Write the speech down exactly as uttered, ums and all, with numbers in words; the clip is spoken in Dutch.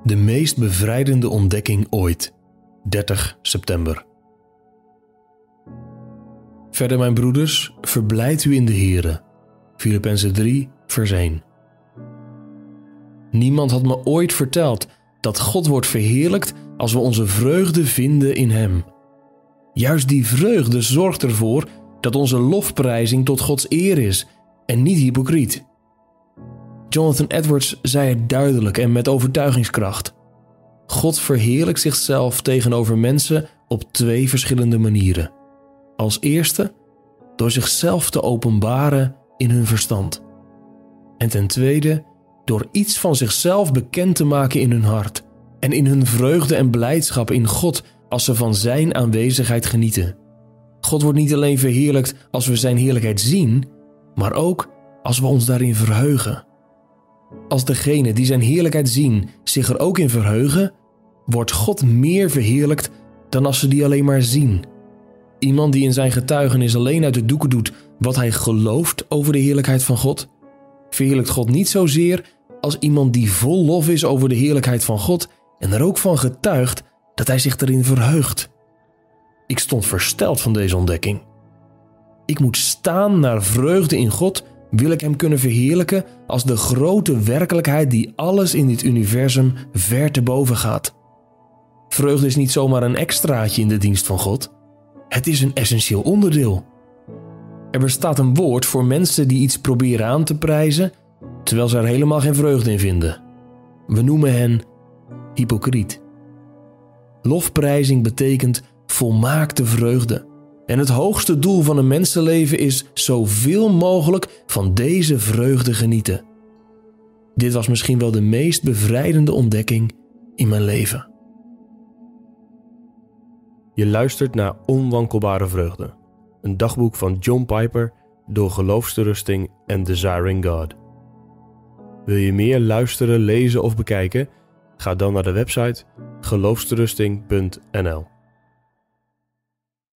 De meest bevrijdende ontdekking ooit. dertig september. Verder, mijn broeders, verblijd u in de Here. Filippenzen drie, vers één. Niemand had me ooit verteld dat God wordt verheerlijkt als we onze vreugde vinden in Hem. Juist die vreugde zorgt ervoor dat onze lofprijzing tot Gods eer is en niet hypocriet. Jonathan Edwards zei het duidelijk en met overtuigingskracht. God verheerlijkt zichzelf tegenover mensen op twee verschillende manieren. Als eerste, door zichzelf te openbaren in hun verstand. En ten tweede, door iets van zichzelf bekend te maken in hun hart en in hun vreugde en blijdschap in God als ze van zijn aanwezigheid genieten. God wordt niet alleen verheerlijkt als we zijn heerlijkheid zien, maar ook als we ons daarin verheugen. Als degenen die zijn heerlijkheid zien zich er ook in verheugen, wordt God meer verheerlijkt dan als ze die alleen maar zien. Iemand die in zijn getuigenis alleen uit de doeken doet wat hij gelooft over de heerlijkheid van God, verheerlijkt God niet zozeer als iemand die vol lof is over de heerlijkheid van God en er ook van getuigt dat hij zich erin verheugt. Ik stond versteld van deze ontdekking. Ik moet staan naar vreugde in God, wil ik hem kunnen verheerlijken als de grote werkelijkheid die alles in dit universum ver te boven gaat. Vreugde is niet zomaar een extraatje in de dienst van God. Het is een essentieel onderdeel. Er bestaat een woord voor mensen die iets proberen aan te prijzen, terwijl ze er helemaal geen vreugde in vinden. We noemen hen hypocriet. Lofprijzing betekent volmaakte vreugde. En het hoogste doel van een mensenleven is zoveel mogelijk van deze vreugde genieten. Dit was misschien wel de meest bevrijdende ontdekking in mijn leven. Je luistert naar Onwankelbare Vreugde, een dagboek van John Piper door Geloofsterusting en Desiring God. Wil je meer luisteren, lezen of bekijken? Ga dan naar de website geloofsterusting punt n l.